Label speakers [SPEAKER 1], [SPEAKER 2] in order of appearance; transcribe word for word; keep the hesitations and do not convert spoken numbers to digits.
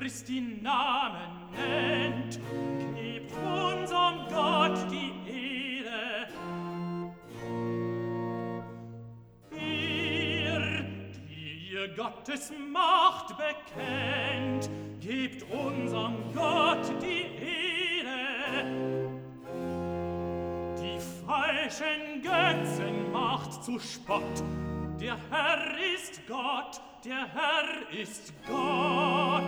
[SPEAKER 1] Christi Namen nennt, gebt unserem Gott die Ehre. Ihr, die ihr Gottes Macht bekennt, gebt unserem Gott die Ehre. Die falschen Götzen macht zu Spott. Der Herr ist Gott, der Herr ist Gott.